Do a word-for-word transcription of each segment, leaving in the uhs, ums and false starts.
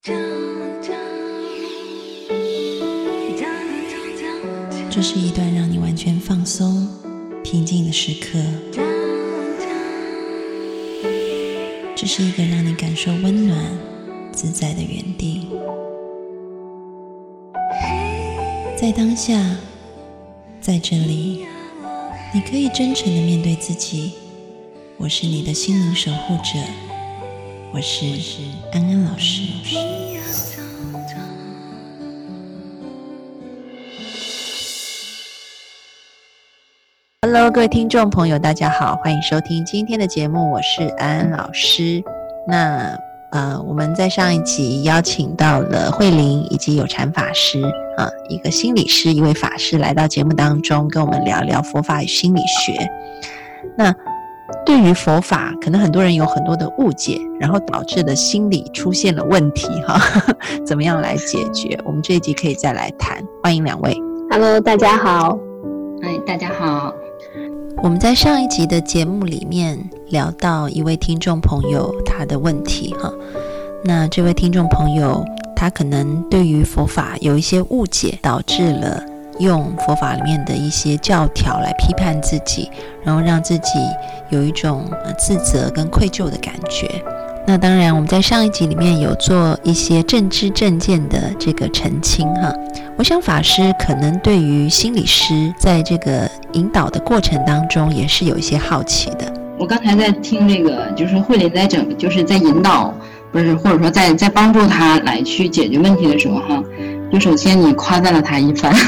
这是一段让你完全放松、平静的时刻。这是一个让你感受温暖、自在的园地。在当下，在这里，你可以真诚地面对自己。我是你的心灵守护者，我是安安老师。Hello， 各位听众朋友，大家好，欢迎收听今天的节目，我是安安老师。那呃，我们在上一集邀请到了慧玲以及有禅法师啊，一个心理师，一位法师来到节目当中，跟我们聊聊佛法与心理学。那对于佛法，可能很多人有很多的误解，然后导致的心理出现了问题哈，怎么样来解决？我们这一集可以再来谈。欢迎两位。 Hello， 大家好。 哎，大家好。 我们在上一集的节目里面聊到一位听众朋友他的问题哈，那这位听众朋友他可能对于佛法有一些误解，导致了用佛法里面的一些教条来批判自己，然后让自己有一种自责跟愧疚的感觉。那当然我们在上一集里面有做一些正知正见的这个澄清哈。我想法师可能对于心理师在这个引导的过程当中也是有一些好奇的。 我刚才在听那个就是慧玲在整就是在引导，不是或者说在在帮助他来去解决问题的时候哈，就首先你夸赞了他一番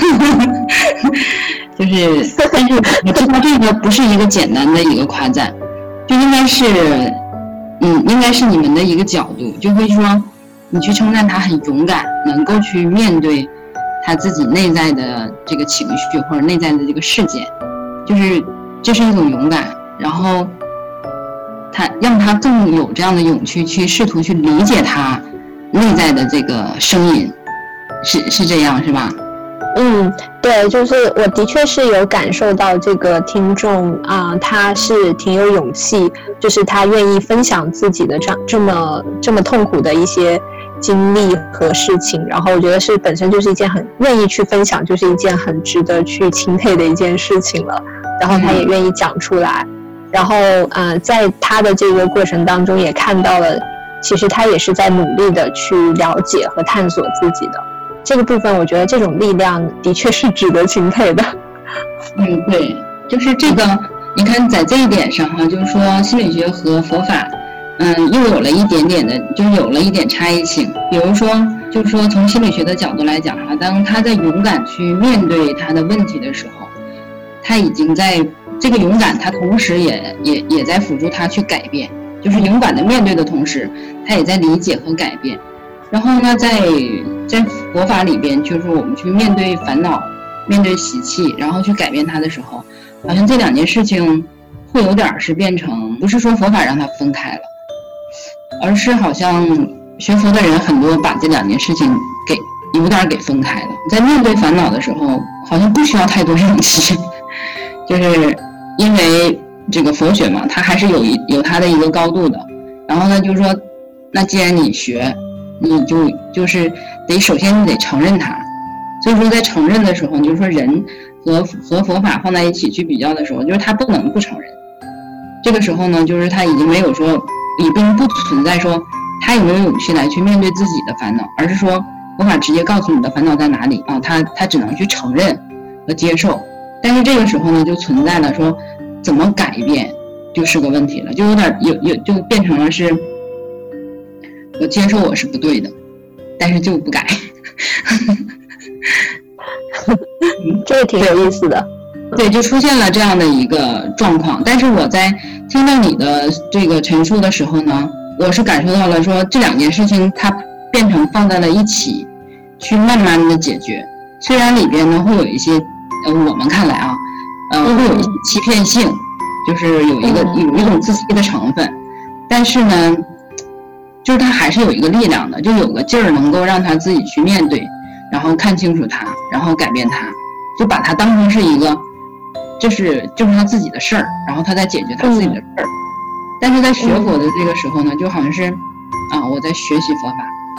就是但是我知道这个不是一个简单的一个夸赞，就应该是嗯，应该是你们的一个角度，就会说你去称赞他很勇敢，能够去面对他自己内在的这个情绪或者内在的这个事件，就是这是一种勇敢，然后他让他更有这样的勇气去试图去理解他内在的这个声音，是是这样是吧？ 嗯，对，就是我的确是有感受到这个听众啊、呃，他是挺有勇气，就是他愿意分享自己的这这么这么痛苦的一些经历和事情，然后我觉得是本身就是一件很愿意去分享，就是一件很值得去钦佩的一件事情了。然后他也愿意讲出来，然后呃，在他的这个过程当中也看到了，其实他也是在努力的去了解和探索自己的。这个部分我觉得这种力量的确是值得钦佩的。 嗯，对，就是这个你看在这一点上哈，就是说心理学和佛法嗯又有了一点点的就是有了一点差异性。比如说就是说从心理学的角度来讲哈，当他在勇敢去面对他的问题的时候，他已经在这个勇敢他同时也也也在辅助他去改变，就是勇敢的面对的同时他也在理解和改变。然后呢，在在佛法里边，就是我们去面对烦恼、面对习气，然后去改变它的时候，好像这两件事情会有点是变成，不是说佛法让它分开了，而是好像学佛的人很多把这两件事情给有点给分开了。在面对烦恼的时候，好像不需要太多勇气，就是因为这个佛学嘛，它还是有一有它的一个高度的。然后呢，就是说，那既然你学，你就就是得首先你得承认它，所以说在承认的时候，就是说人和和佛法放在一起去比较的时候，就是他不能不承认。这个时候呢，就是他已经没有说已经不存在说他有没有勇气来去面对自己的烦恼，而是说佛法直接告诉你的烦恼在哪里啊，他他只能去承认和接受。但是这个时候呢，就存在了说怎么改变就是个问题了，就有点有有就变成了是。我接受我是不对的，但是就不改这个挺有意思的。 对，就出现了这样的一个状况。但是我在听到你的这个陈述的时候呢，我是感受到了说这两件事情它变成放在了一起去慢慢的解决。虽然里边呢会有一些呃我们看来啊呃会有一些欺骗性，就是有一个有一种自欺的成分，但是呢就是他还是有一个力量的，就有个劲儿能够让他自己去面对，然后看清楚他，然后改变他，就把他当成是一个就是就是他自己的事儿，然后他在解决他自己的事儿。但是在学佛的这个时候呢，就好像是啊我在学习佛法，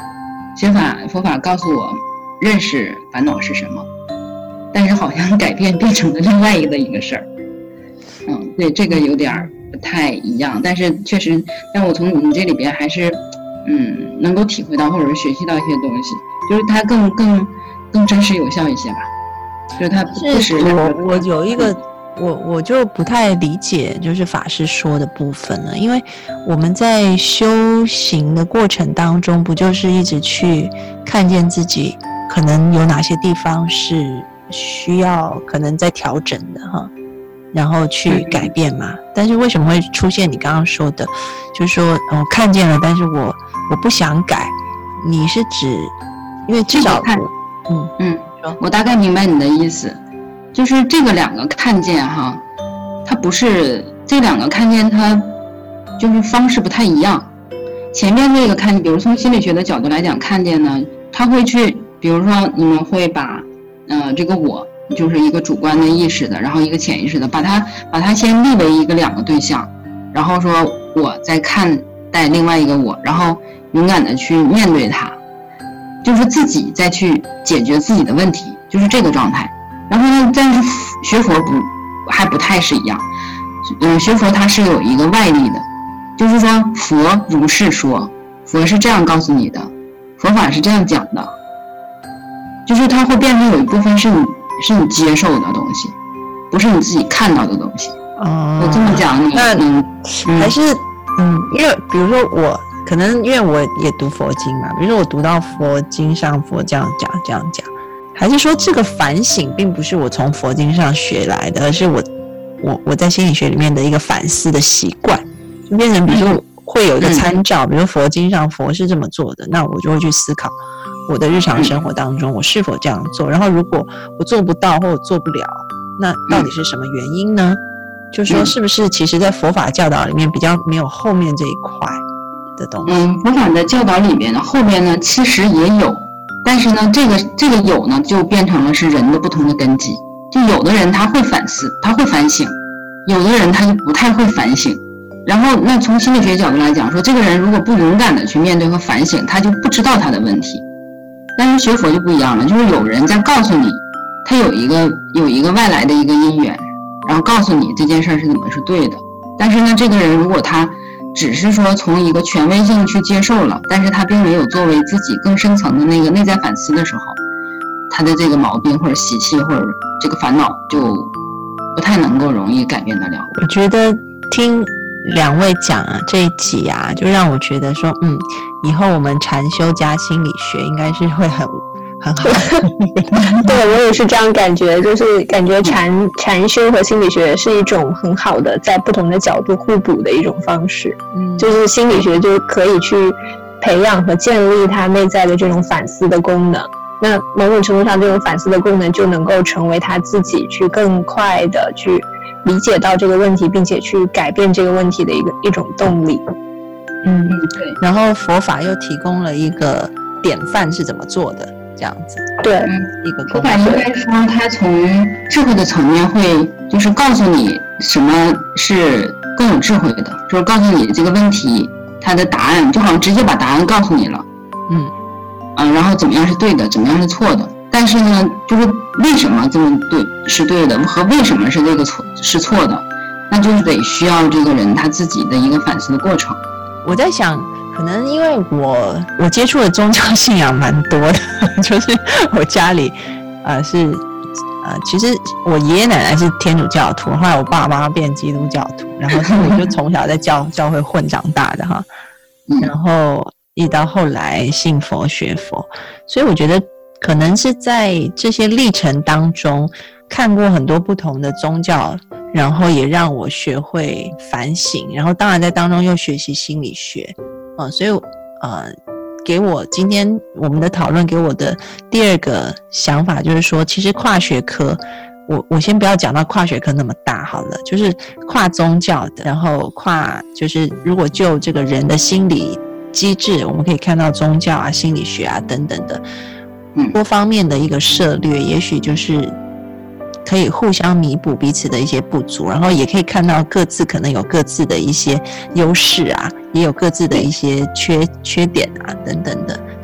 学法佛法告诉我认识烦恼是什么，但是好像改变变成了另外一个一个事儿。嗯，对，这个有点不太一样，但是确实，但我从你们这里边还是嗯能够体会到或者是学习到一些东西，就是它更更更真实有效一些吧。就是它不是我我有一个我我就不太理解，就是法师说的部分了，因为我们在修行的过程当中，不就是一直去看见自己可能有哪些地方是需要可能在调整的哈，然后去改变嘛。但是为什么会出现你刚刚说的，就是说我看见了，但是我我不想改？你是指因为至少看，嗯嗯。我大概明白你的意思，就是这个两个看见哈，它不是这两个看见，它就是方式不太一样。前面这个看见，比如从心理学的角度来讲，看见呢，它会去，比如说你们会把，呃，这个我就是一个主观的意识的，然后一个潜意识的，把它把它先立为一个两个对象，然后说我在看待另外一个我，然后勇敢的去面对它。就是自己再去解决自己的问题，就是这个状态。然后呢，但是学佛不还不太是一样，嗯，学佛它是有一个外力的，就是说佛如是说，佛是这样告诉你的，佛法是这样讲的，就是它会变成有一部分是你是你接受的东西，不是你自己看到的东西。 哦， 我这么讲，你那嗯还是嗯，因为比如说我。可能因为我也读佛经嘛，比如说我读到佛经上佛这样讲这样讲，还是说这个反省并不是我从佛经上学来的，而是我我我在心理学里面的一个反思的习惯，就变成比如说会有一个参照，比如说佛经上佛是这么做的，那我就会去思考我的日常生活当中我是否这样做，然后如果我做不到或我做不了，那到底是什么原因呢？就说是不是其实在佛法教导里面比较没有后面这一块的东西。 嗯，佛法的教导里面呢，后边呢其实也有，但是呢，这个这个有呢，就变成了是人的不同的根基。就有的人他会反思，他会反省，有的人他就不太会反省。然后，那从心理学角度来讲，说这个人如果不勇敢的去面对和反省，他就不知道他的问题。但是学佛就不一样了，就是有人在告诉你，他有一个有一个外来的一个因缘，然后告诉你这件事是怎么是对的。但是呢，这个人如果他只是说从一个权威性去接受了，但是他并没有作为自己更深层的那个内在反思的时候，他的这个毛病或者习气或者这个烦恼就不太能够容易改变得了。 我觉得听两位讲啊这一集啊，就让我觉得说，嗯，以后我们禅修加心理学应该是会很很好。 对，我也是这样感觉，就是感觉禅禅修和心理学是一种很好的在不同的角度互补的一种方式。嗯，就是心理学就可以去培养和建立它内在的这种反思的功能，那某种程度上这种反思的功能就能够成为他自己去更快的去理解到这个问题，并且去改变这个问题的一个一种动力。 嗯，对。然后佛法又提供了一个典范是怎么做的，这样子。 对， 嗯， 一个佛法应该说它从智慧的层面会就是告诉你什么是更有智慧的，就是告诉你这个问题它的答案，就好像直接把答案告诉你了。嗯。啊，然后怎么样是对的，怎么样是错的？但是呢，就是为什么这么对是对的，和为什么是这个错是错的，那就是得需要这个人他自己的一个反思的过程。 我在想，可能因为我我接触的宗教信仰蛮多的，就是我家里呃是呃，其实我爷爷奶奶是天主教徒，后来我爸妈变基督教徒，然后所以我就从小在教教会混长大的哈，然后一直到后来信佛学佛，所以我觉得可能是在这些历程当中看过很多不同的宗教，然后也让我学会反省，然后当然在当中又学习心理学，呃、所以呃，给我今天我们的讨论给我的第二个想法就是说，其实跨学科，我我先不要讲到跨学科那么大好了，就是跨宗教的，然后跨就是如果就这个人的心理机制，我们可以看到宗教啊、心理学啊等等的多方面的一个涉略，也许就是可以互相弥补彼此的一些不足，然后也可以看到各自可能有各自的一些优势啊，也有各自的一些缺缺点啊等等的，就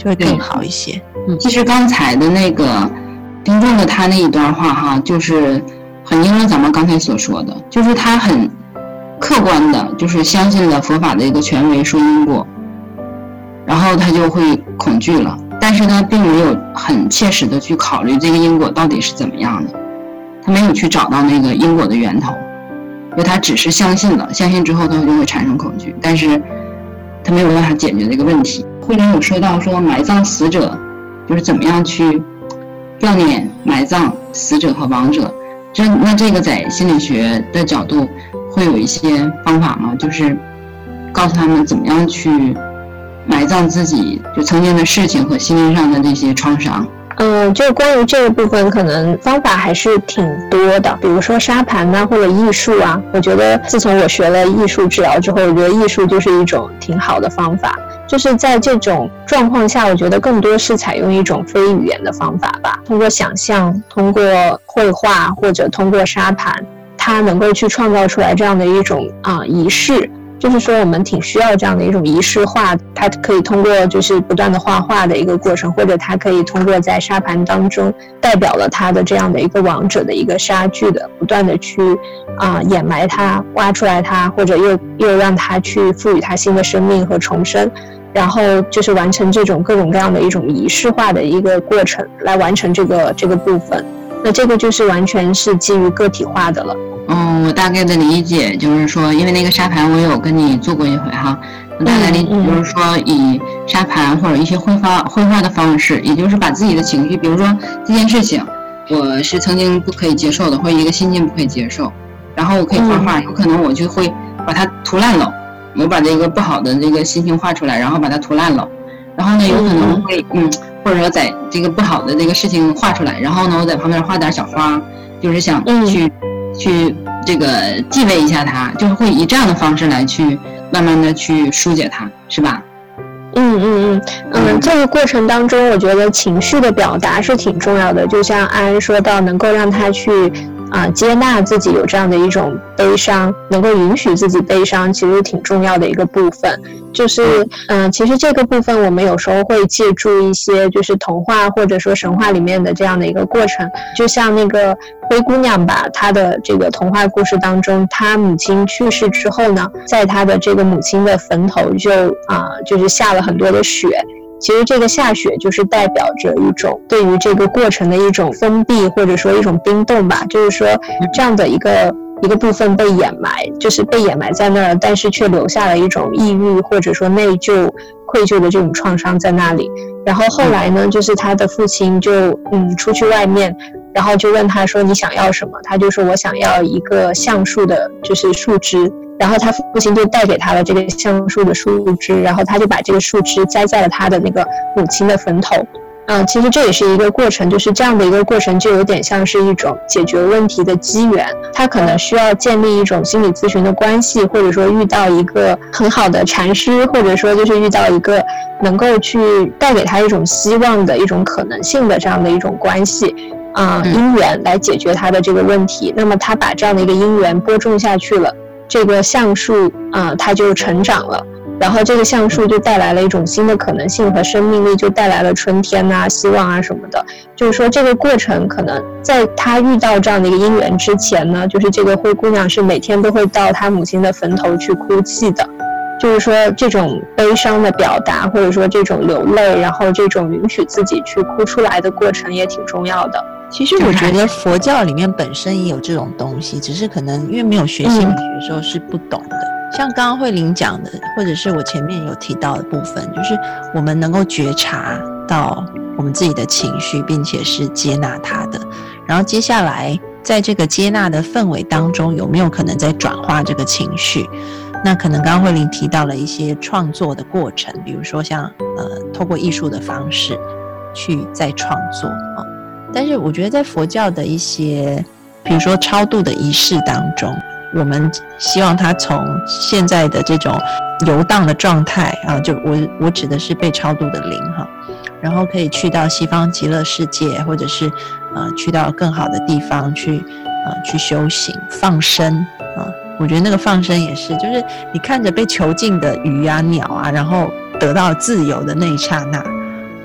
就会更好一些。 嗯，其实刚才的那个听众的他那一段话哈，就是很应了咱们刚才所说的，就是他很客观的，就是相信了佛法的一个权威说因果，然后他就会恐惧了，但是他并没有很切实的去考虑这个因果到底是怎么样的，他没有去找到那个因果的源头，因为他只是相信了，相信之后他就会产生恐惧，但是他没有办法解决这个问题。慧玲有说到说埋葬死者，就是怎么样去悼念埋葬死者和亡者，这那这个在心理学的角度会有一些方法吗？就是告诉他们怎么样去埋葬自己就曾经的事情和心灵上的这些创伤。 嗯，就关于这个部分，可能方法还是挺多的，比如说沙盘啊，或者艺术啊。我觉得自从我学了艺术治疗之后，我觉得艺术就是一种挺好的方法。就是在这种状况下，我觉得更多是采用一种非语言的方法吧，通过想象，通过绘画，或者通过沙盘，它能够去创造出来这样的一种啊、呃、仪式。就是说我们挺需要这样的一种仪式化，它可以通过就是不断的画画的一个过程，或者它可以通过在沙盘当中代表了它的这样的一个亡者的一个杀具的不断的去啊、呃、掩埋它，挖出来它，或者又又让它去赋予它新的生命和重生，然后就是完成这种各种各样的一种仪式化的一个过程来完成这个这个部分。那这个就是完全是基于个体化的了。 嗯，我大概的理解就是说，因为那个沙盘我有跟你做过一回哈，我大概理解就是说，以沙盘或者一些绘画绘画的方式，也就是把自己的情绪，比如说这件事情我是曾经不可以接受的，或者一个心境不可以接受，然后我可以画画，有可能我就会把它涂烂了，我把这个不好的这个心情画出来，然后把它涂烂了，然后呢有可能会嗯，或者说在这个不好的这个事情画出来，然后呢我在旁边画点小花，就是想去、嗯去这个继位一下它，就是会以这样的方式来去慢慢的去疏解它，是吧？ 嗯嗯嗯嗯，这个过程当中，我觉得情绪的表达是挺重要的。就像安安说到，能够让他去啊、呃、接纳自己有这样的一种悲伤，能够允许自己悲伤，其实挺重要的一个部分。就是嗯、呃，其实这个部分我们有时候会借助一些就是童话或者说神话里面的这样的一个过程，就像那个灰姑娘吧，她的这个童话故事当中，她母亲去世之后呢，在她的这个母亲的坟头就啊、呃、就是下了很多的雪。其实这个下雪就是代表着一种对于这个过程的一种封闭，或者说一种冰冻吧，就是说这样的一个一个部分被掩埋，就是被掩埋在那儿，但是却留下了一种抑郁或者说内疚愧疚的这种创伤在那里。然后后来呢，就是他的父亲就嗯出去外面，然后就问他说你想要什么，他就说我想要一个橡树的就是树枝，然后他父亲就带给他了这个橡树的树枝，然后他就把这个树枝栽在了他的那个母亲的坟头。嗯、呃，其实这也是一个过程，就是这样的一个过程就有点像是一种解决问题的机缘，他可能需要建立一种心理咨询的关系，或者说遇到一个很好的禅师，或者说就是遇到一个能够去带给他一种希望的一种可能性的这样的一种关系啊、呃、因缘来解决他的这个问题。那么他把这样的一个因缘播种下去了，这个橡树啊、呃、它就成长了，然后这个橡树就带来了一种新的可能性和生命力，就带来了春天啊希望啊什么的。就是说这个过程可能在他遇到这样的一个因缘之前呢，就是这个灰姑娘是每天都会到她母亲的坟头去哭泣的。就是说这种悲伤的表达，或者说这种流泪，然后这种允许自己去哭出来的过程也挺重要的。 其实我觉得佛教里面本身也有这种东西，只是可能因为没有学心理学的时候是不懂的、嗯、像刚刚慧玲讲的，或者是我前面有提到的部分，就是我们能够觉察到我们自己的情绪，并且是接纳它的，然后接下来在这个接纳的氛围当中，有没有可能在转化这个情绪。那可能刚刚慧玲提到了一些创作的过程，比如说像呃透过艺术的方式去再创作、哦、但是我觉得在佛教的一些比如说超度的仪式当中，我们希望他从现在的这种游荡的状态啊，就我我指的是被超度的灵哈，然后可以去到西方极乐世界，或者是呃去到更好的地方去呃去修行放生啊。我觉得那个放生也是，就是你看着被囚禁的鱼啊鸟啊，然后得到自由的那一刹那，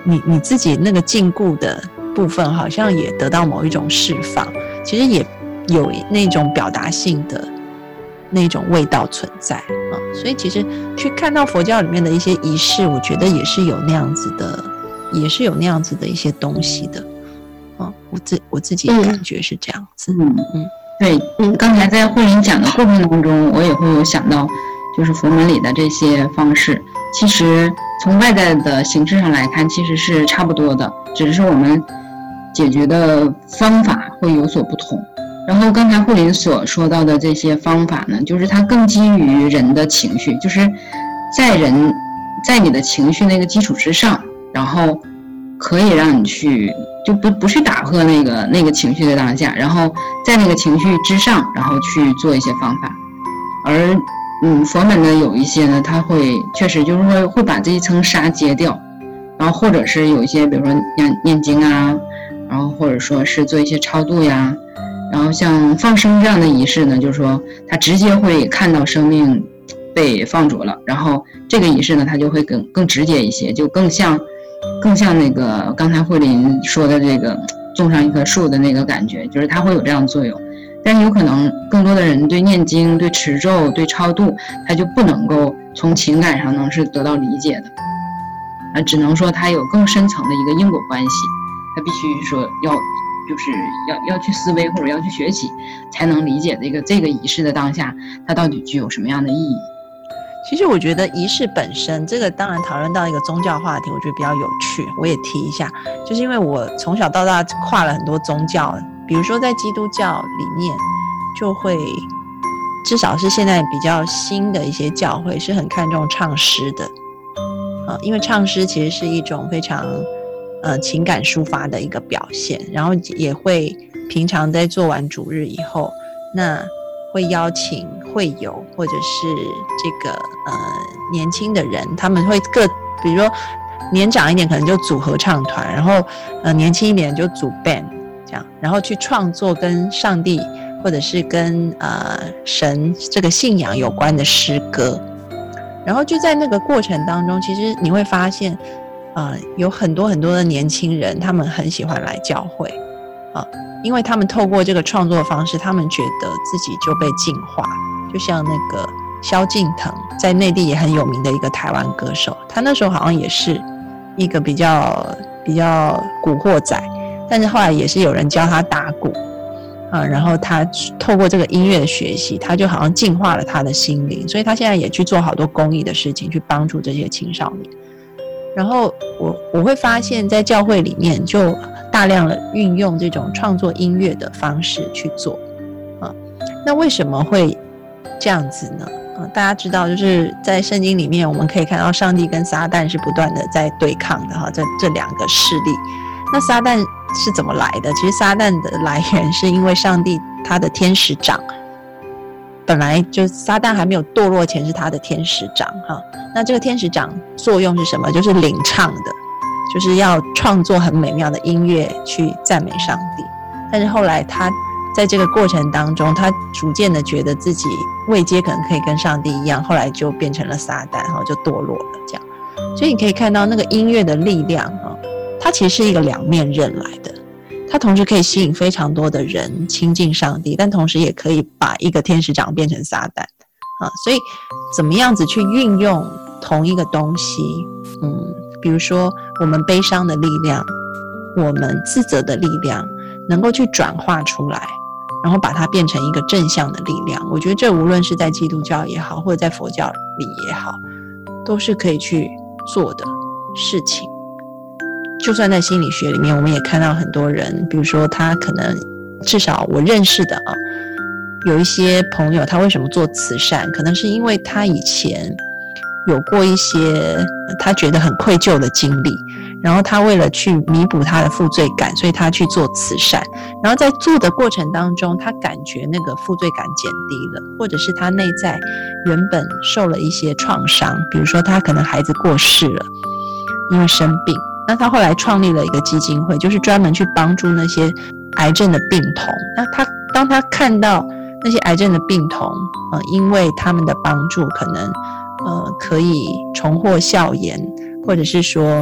你你自己那个禁锢的部分好像也得到某一种释放，其实也有那种表达性的那种味道存在啊。所以其实去看到佛教里面的一些仪式，我觉得也是有那样子的，也是有那样子的一些东西的啊。我自我自己感觉是这样子。 嗯嗯，对，嗯，刚才在慧玲讲的过程当中，我也会有想到，就是佛门里的这些方式，其实从外在的形式上来看，其实是差不多的，只是我们解决的方法会有所不同。然后刚才慧玲所说到的这些方法呢，就是它更基于人的情绪，就是在人在你的情绪那个基础之上，然后可以让你去就不不去打破那个那个情绪的当下，然后在那个情绪之上，然后去做一些方法。而嗯，佛门呢有一些呢，它会确实就是会会把这一层纱揭掉，然后或者是有一些比如说念念经啊，然后或者说是做一些超度呀。然后像放生这样的仪式呢，就是说他直接会看到生命被放逐了，然后这个仪式呢，它就会更更直接一些，就更像更像那个刚才慧玲说的这个种上一棵树的那个感觉，就是它会有这样的作用。但是有可能更多的人对念经、对持咒、对超度，他就不能够从情感上能是得到理解的，啊，只能说它有更深层的一个因果关系，他必须说要。就是要要去思维或者要去学习，才能理解这个这个仪式的当下，它到底具有什么样的意义。 其实我觉得仪式本身，这个当然讨论到一个宗教话题，我觉得比较有趣。我也提一下，就是因为我从小到大跨了很多宗教，比如说在基督教里面，就会至少是现在比较新的一些教会是很看重唱诗的啊，因为唱诗其实是一种非常呃，情感抒发的一个表现，然后也会平常在做完主日以后，那会邀请会友或者是这个呃年轻的人，他们会各比如说年长一点可能就组合唱团，然后呃年轻一点就组 band 这样，然后去创作跟上帝或者是跟呃神这个信仰有关的诗歌，然后就在那个过程当中，其实你会发现。呃，有很多很多的年轻人，他们很喜欢来教会啊，因为他们透过这个创作的方式，他们觉得自己就被净化。就像那个萧敬腾，在内地也很有名的一个台湾歌手，他那时候好像也是一个比较比较古惑仔，但是后来也是有人教他打鼓啊，然后他透过这个音乐的学习，他就好像净化了他的心灵，所以他现在也去做好多公益的事情，去帮助这些青少年。然后我我会发现在教会里面就大量的运用这种创作音乐的方式去做啊，那为什么会这样子呢？啊，大家知道就是在圣经里面我们可以看到上帝跟撒旦是不断的在对抗的哈，这这两个势力。那撒旦是怎么来的？其实撒旦的来源是因为上帝他的天使长本来就撒旦还没有堕落前是他的天使长哈，那这个天使长作用是什么？就是领唱的，就是要创作很美妙的音乐去赞美上帝。但是后来他在这个过程当中，他逐渐的觉得自己位阶可能可以跟上帝一样，后来就变成了撒旦，然后就堕落了这样。所以你可以看到那个音乐的力量哈，它其实是一个两面刃来的。它同时可以吸引非常多的人亲近上帝，但同时也可以把一个天使长变成撒旦啊。所以怎么样子去运用同一个东西，嗯，比如说我们悲伤的力量，我们自责的力量，能够去转化出来，然后把它变成一个正向的力量。我觉得这无论是在基督教也好，或者在佛教里也好，都是可以去做的事情。就算在心理学里面，我们也看到很多人，比如说他可能至少我认识的啊，有一些朋友他为什么做慈善，可能是因为他以前有过一些他觉得很愧疚的经历，然后他为了去弥补他的负罪感，所以他去做慈善，然后在做的过程当中，他感觉那个负罪感减低了，或者是他内在原本受了一些创伤，比如说他可能孩子过世了，因为生病，那他后来创立了一个基金会，就是专门去帮助那些癌症的病童。那他当他看到那些癌症的病童，呃，因为他们的帮助，可能呃可以重获笑颜，或者是说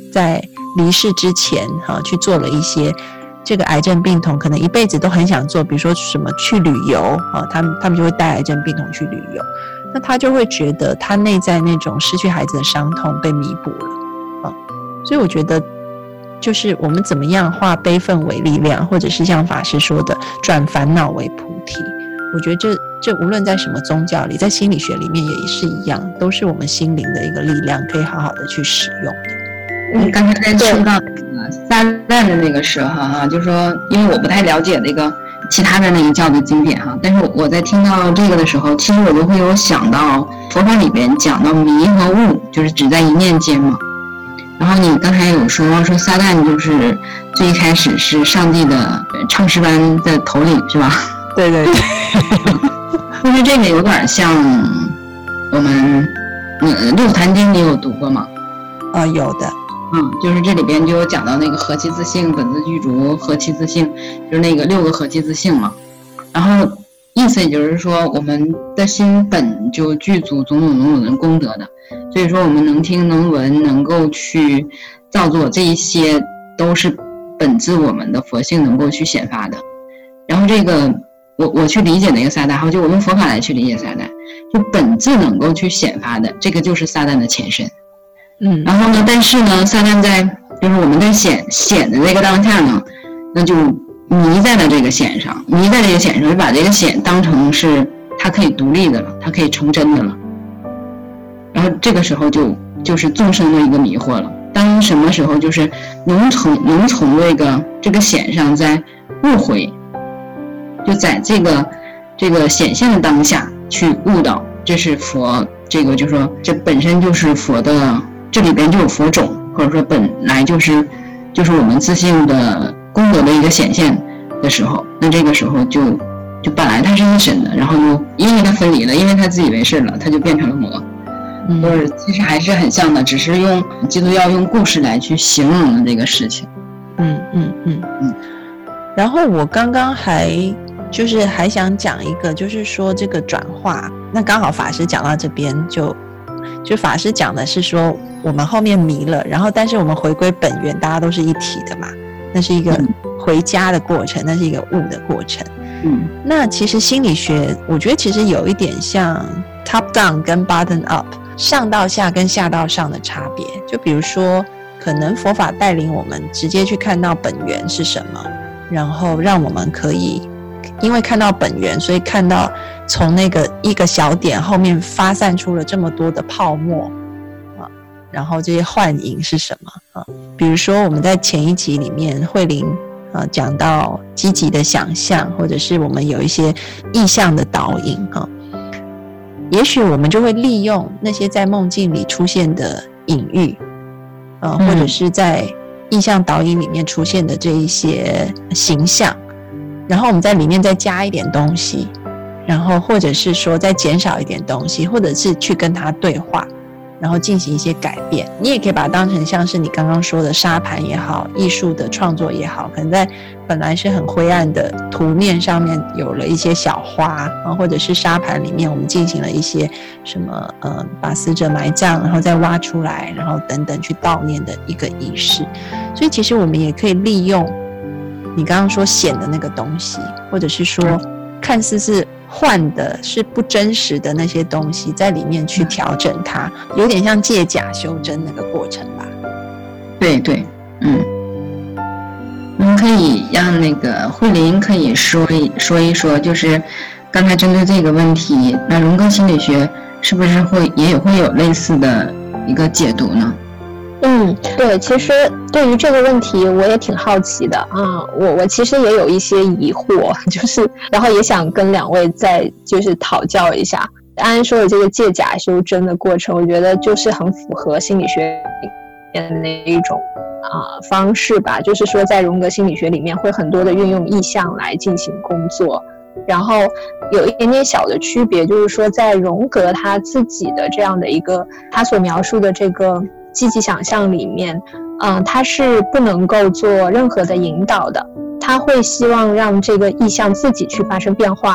在离世之前哈去做了一些这个癌症病童可能一辈子都很想做，比如说什么去旅游啊，他们他们就会带癌症病童去旅游，那他就会觉得他内在那种失去孩子的伤痛被弥补了啊，所以我觉得就是我们怎么样化悲愤为力量，或者是像法师说的转烦恼为菩提，我觉得这这无论在什么宗教里，在心理学里面也是一样，都是我们心灵的一个力量，可以好好的去使用的。 嗯，刚才在说到撒旦的那个时候哈，就是说，因为我不太了解那个其他的那个教的经典哈，但是我在听到这个的时候，其实我就会有想到佛法里边讲到迷和悟，就是只在一念间嘛。然后你刚才有说说撒旦就是最开始是上帝的唱诗班的头领是吧？ 对对对， 因为这个有点像我们嗯《六坛经》你有读过吗？ 啊、呃，有的。 嗯，就是这里边就有讲到那个和其自性，本自具足，和其自性，就是那个六个和其自性嘛。然后意思也就是说，我们的心本就具足种种种种的功德的，所以说我们能听能闻，能够去造作，这一些都是本自我们的佛性能够去显发的。然后这个我我去理解那个撒旦，或者我用佛法来去理解撒旦，就本自能够去显发的，这个就是撒旦的前身。 嗯， 然后呢，但是呢，撒旦在就是我们在显显的这个当下呢，那就迷在了这个显上，迷在这个显上，就把这个显当成是它可以独立的了，它可以成真的了。然后这个时候就就是众生的一个迷惑了。当什么时候就是能从能从这个这个显上在悟回，就在这个这个显现的当下去悟到，这是佛，这个就是说这本身就是佛的。这里边就有佛种，或者说本来就是就是我们自性的功德的一个显现的时候，那这个时候就就本来它是一神的，然后就因为它分离了，因为它自以为是了，它就变成了魔。 嗯， 就是其实还是很像的，只是用基督教用故事来去形容了这个事情。 嗯嗯嗯嗯。然后我刚刚还就是还想讲一个，就是说这个转化，那刚好法师讲到这边就。就法师讲的是说我们后面迷了，然后但是我们回归本源，大家都是一体的嘛，那是一个回家的过程，那是一个悟的过程。 嗯， 那其实心理学我觉得其实有一点像 top down 跟 bottom up， 上到下跟下到上的差别。就比如说可能佛法带领我们直接去看到本源是什么，然后让我们可以因为看到本源，所以看到从那个一个小点后面发散出了这么多的泡沫啊，然后这些幻影是什么啊？比如说我们在前一集里面慧玲啊讲到积极的想象，或者是我们有一些意象的导引啊，也许我们就会利用那些在梦境里出现的隐喻啊，或者是在意象导引里面出现的这一些形象。然后我们在里面再加一点东西，然后或者是说再减少一点东西，或者是去跟他对话，然后进行一些改变。你也可以把它当成像是你刚刚说的沙盘也好，艺术的创作也好，可能在本来是很灰暗的图面上面有了一些小花，或者是沙盘里面我们进行了一些什么呃，把死者埋葬然后再挖出来，然后等等去悼念的一个仪式。所以其实我们也可以利用你刚刚说显的那个东西，或者是说看似是幻的是不真实的那些东西，在里面去调整它，有点像借假修真那个过程吧。 对对，嗯，我们可以让那个慧玲可以说一说一说，就是刚才针对这个问题，那荣格心理学是不是会也会有类似的一个解读呢？ 嗯，对，其实对于这个问题我也挺好奇的啊，我我其实也有一些疑惑，就是然后也想跟两位再就是讨教一下。安安说的这个借假修真的过程，我觉得就是很符合心理学里面的那一种啊方式吧，就是说在荣格心理学里面会很多的运用意象来进行工作。然后有一点点小的区别，就是说在荣格他自己的这样的一个他所描述的这个积极想象里面，嗯，他是不能够做任何的引导的，他会希望让这个意象自己去发生变化。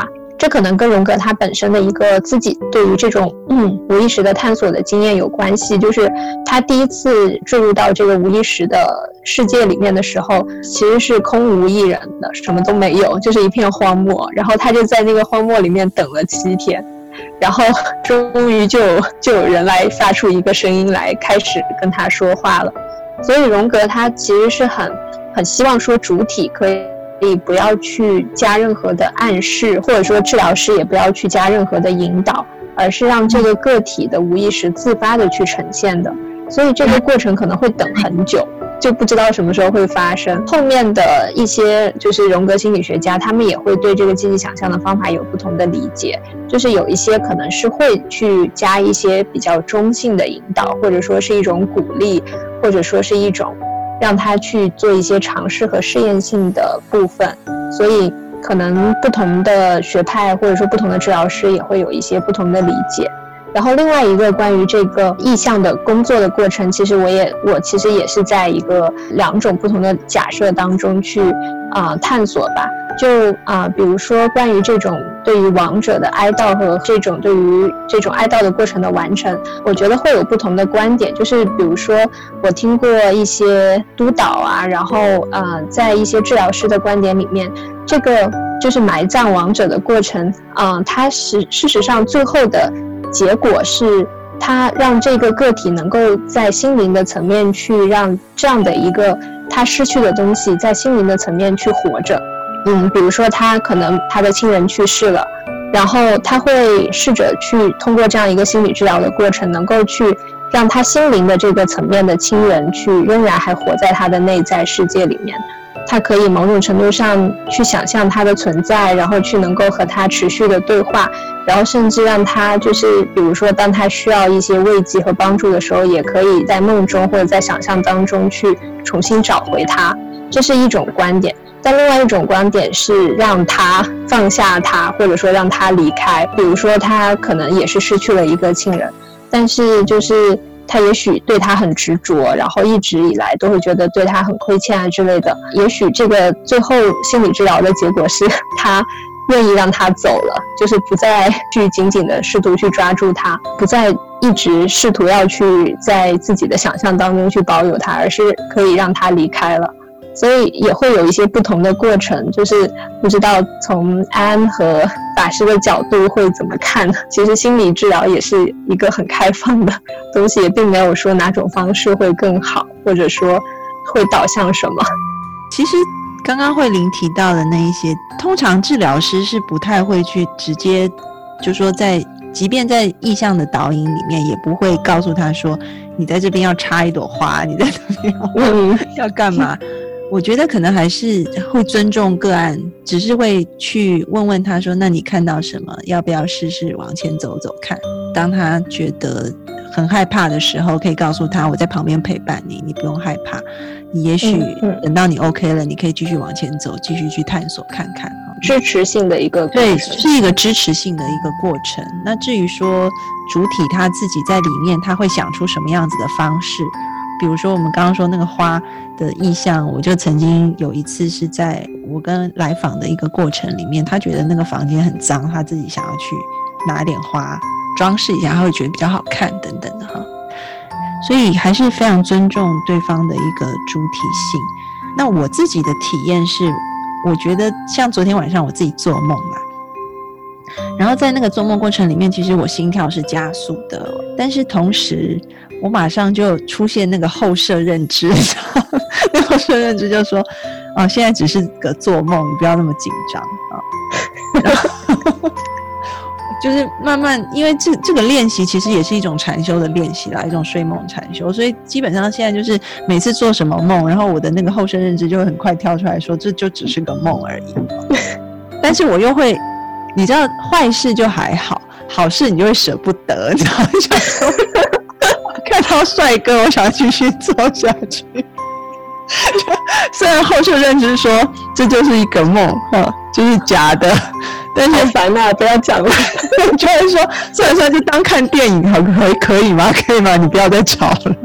这可能跟荣格他本身的一个自己对于这种嗯无意识的探索的经验有关系，就是他第一次坠入到这个无意识的世界里面的时候，其实是空无一人的，什么都没有，就是一片荒漠，然后他就在那个荒漠里面等了七天，然后终于就就有人来发出一个声音来开始跟他说话了。所以荣格他其实是很很希望说主体可以可以不要去加任何的暗示，或者说治疗师也不要去加任何的引导，而是让这个个体的无意识自发的去呈现的。所以这个过程可能会等很久，就不知道什么时候会发生。后面的一些就是荣格心理学家，他们也会对这个积极想象的方法有不同的理解，就是有一些可能是会去加一些比较中性的引导，或者说是一种鼓励，或者说是一种让他去做一些尝试和试验性的部分。所以可能不同的学派或者说不同的治疗师也会有一些不同的理解。然后另外一个关于这个意向的工作的过程，其实我也我其实也是在一个两种不同的假设当中去啊、呃、探索吧。就啊、呃，比如说关于这种对于亡者的哀悼和这种对于这种哀悼的过程的完成，我觉得会有不同的观点。就是比如说我听过一些督导啊，然后呃在一些治疗师的观点里面，这个就是埋葬亡者的过程啊、呃，它是事实上最后的结果是他让这个个体能够在心灵的层面去让这样的一个他失去的东西在心灵的层面去活着。嗯，比如说他可能他的亲人去世了，然后他会试着去通过这样一个心理治疗的过程，能够去让他心灵的这个层面的亲人去仍然还活在他的内在世界里面。他可以某种程度上去想象他的存在，然后去能够和他持续的对话，然后甚至让他就是比如说当他需要一些慰藉和帮助的时候，也可以在梦中或者在想象当中去重新找回他。这是一种观点。但另外一种观点是让他放下他，或者说让他离开。比如说他可能也是失去了一个亲人，但是就是他也许对他很执着，然后一直以来都会觉得对他很亏欠啊之类的。也许这个最后心理治疗的结果是他愿意让他走了，就是不再去紧紧的试图去抓住他，不再一直试图要去在自己的想象当中去保有他，而是可以让他离开了。所以也会有一些不同的过程，就是不知道从安和法师的角度会怎么看。其实心理治疗也是一个很开放的东西，也并没有说哪种方式会更好，或者说会导向什么。 其实刚刚慧玲提到的那一些，通常治疗师是不太会去直接就说在即便在意象的导引里面，也不会告诉他说你在这边要插一朵花，你在这边要、嗯、要干嘛。我觉得可能还是会尊重个案，只是会去问问他说那你看到什么，要不要试试往前走走看。当他觉得很害怕的时候，可以告诉他我在旁边陪伴你，你不用害怕，你也许等到你 OK 了，你可以继续往前走，继续去探索看看。 支持性的一个过程， 对，是一个支持性的一个过程。那至于说主体他自己在里面他会想出什么样子的方式，比如说我们刚刚说那个花的意象，我就曾经有一次是在我跟来访的一个过程里面，他觉得那个房间很脏，他自己想要去拿一点花装饰一下，他会觉得比较好看等等的哈。所以还是非常尊重对方的一个主体性。那我自己的体验是，我觉得像昨天晚上我自己做梦嘛，然后在那个做梦过程里面，其实我心跳是加速的，但是同时我马上就出现那个后设认知，那后设认知就说哦，现在只是个做梦，你不要那么紧张啊。然后就是慢慢，因为这这个练习其实也是一种禅修的练习啦，一种睡梦禅修，所以基本上现在就是每次做什么梦，然后我的那个后设认知就会很快跳出来说这就只是个梦而已。但是我又会，你知道坏事就还好，好事你就会舍不得，你知道吗？看到帅哥我想继续做下去。虽然后设认知说这就是一个梦，就是假的，但是烦啊，不要讲了。 就会说算了算了，就当看电影好可以可以吗？可以吗？你不要再吵了。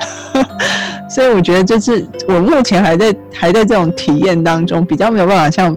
所以我觉得就是我目前还在还在这种体验当中，比较没有办法像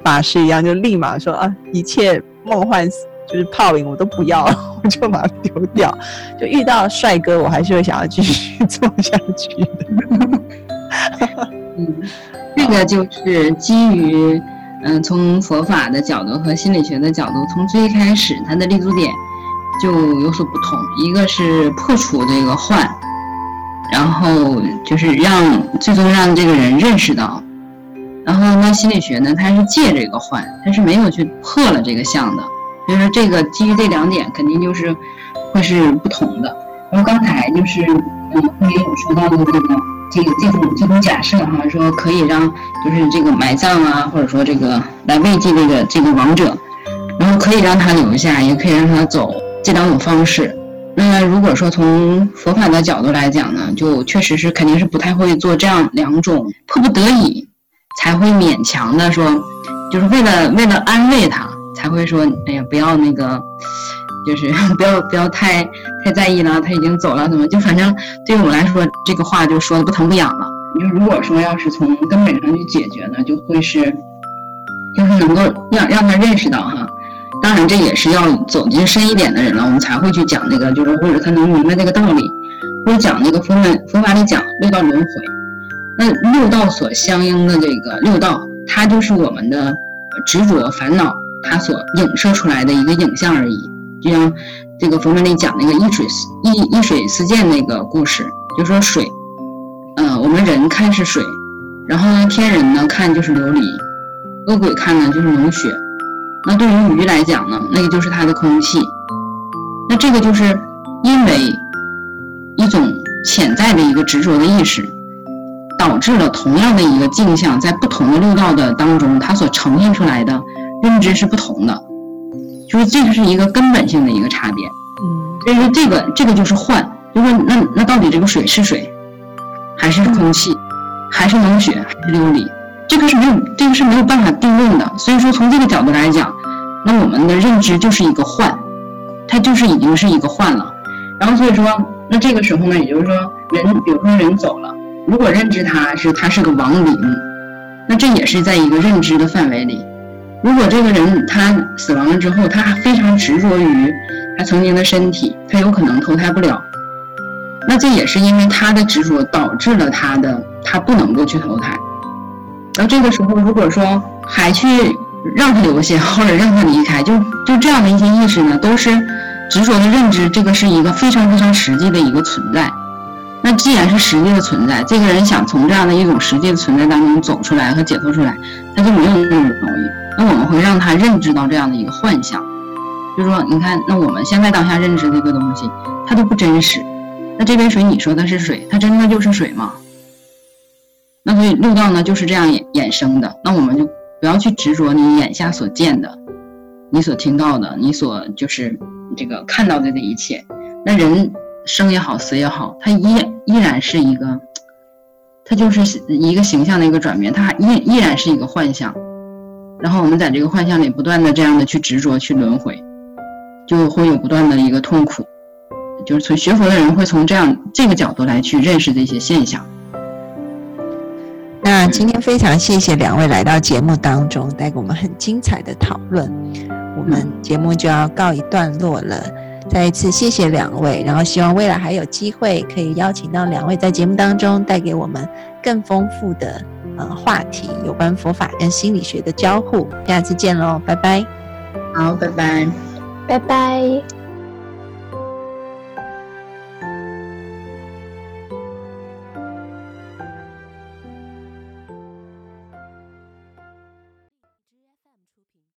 法师一样，就立马说啊，一切梦幻就是泡影我都不要了，我就把它丢掉。就遇到帅哥，我还是会想要继续做下去的。 嗯，这个就是基于嗯、呃，从佛法的角度和心理学的角度，从最开始它的立足点就有所不同。一个是破除这个幻，然后就是让最终让这个人认识到。然后呢，心理学呢，它是借这个幻，它是没有去破了这个相的。所以说，这个基于这两点，肯定就是会是不同的。然后刚才就是嗯，会有说到的这个这个这种这种假设哈，说可以让就是这个埋葬啊，或者说这个来慰藉这个这个亡者，然后可以让他留下，也可以让他走，这两种方式。那如果说从佛法的角度来讲呢，就确实是肯定是不太会做这样两种，迫不得已才会勉强的说，就是为了为了安慰他，才会说，哎呀，不要那个，就是不要不要太太在意了，他已经走了，怎么就反正对于我来说，这个话就说的不疼不痒了。就如果说要是从根本上去解决呢，就会是，就是能够让让他认识到哈。当然，这也是要走进深一点的人了，我们才会去讲这个，就是或者他能明白这个道理，或者讲那个佛门佛法里讲六道轮回。那六道所相应的这个六道，它就是我们的执着烦恼，它所影射出来的一个影像而已。就像这个佛门里讲那个一水一一水四溅那个故事，就说水，呃，我们人看是水，然后呢，天人呢看就是琉璃，恶鬼看呢就是脓血。那对于鱼来讲呢，那个就是它的空气。那这个就是因为一种潜在的一个执着的意识，导致了同样的一个镜像，在不同的六道的当中，它所呈现出来的认知是不同的，就是这个是一个根本性的一个差别。嗯，所以说这个这个就是幻，就说那那到底这个水是水，还是空气，还是脓血，还是琉璃？这个是没有这个是没有办法定论的。所以说从这个角度来讲，那我们的认知就是一个幻，它就是已经是一个幻了。然后所以说，那这个时候呢，也就是说人，比如说人走了。如果认知他是他是个亡灵，那这也是在一个认知的范围里。如果这个人他死亡了之后，他非常执着于他曾经的身体，他有可能投胎不了，那这也是因为他的执着导致了他的他不能够去投胎。然后这个时候如果说还去让他留下或者让他离开，就就这样的一些意识呢，都是执着的认知，这个是一个非常非常实际的一个存在。那既然是实际的存在，这个人想从这样的一种实际的存在当中走出来和解脱出来，他就没有那么容易。那我们会让他认知到这样的一个幻象，就是说，你看，那我们现在当下认知这个东西，它都不真实。那这杯水你说它是水，它真的就是水吗？那所以六道呢就是这样衍生的。那我们就不要去执着你眼下所见的，你所听到的，你所就是这个看到的这一切。那人生也好，死也好，它依依然是一个，它就是一个形象的一个转变，它依依然是一个幻象。然后我们在这个幻象里不断的这样的去执着去轮回，就会有不断的一个痛苦。就是从学佛的人会从这样这个角度来去认识这些现象。 那今天非常谢谢两位来到节目当中，带给我们很精彩的讨论。我们节目就要告一段落了。再一次谢谢两位，然后希望未来还有机会可以邀请到两位在节目当中带给我们更丰富的呃话题，有关佛法跟心理学的交互。下次见喽，拜拜。 好，拜拜， 拜拜。